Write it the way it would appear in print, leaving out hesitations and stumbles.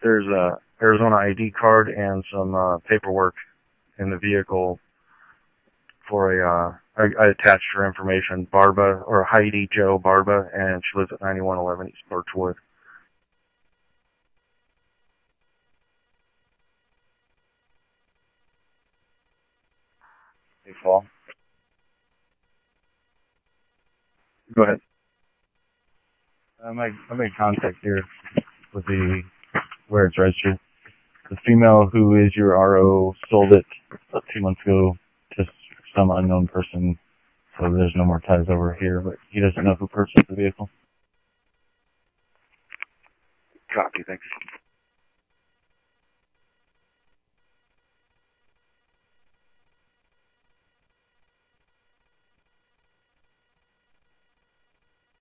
There's a Arizona ID card and some paperwork in the vehicle for I attached her information, Barba, or Heidi Jo Barba, and she lives at 9111 East Birchwood. Hey, Paul. Go ahead. I made contact here with where it's registered. The female who is your RO sold it about 2 months ago to some unknown person, so there's no more ties over here, but he doesn't know who purchased the vehicle. Copy, thanks.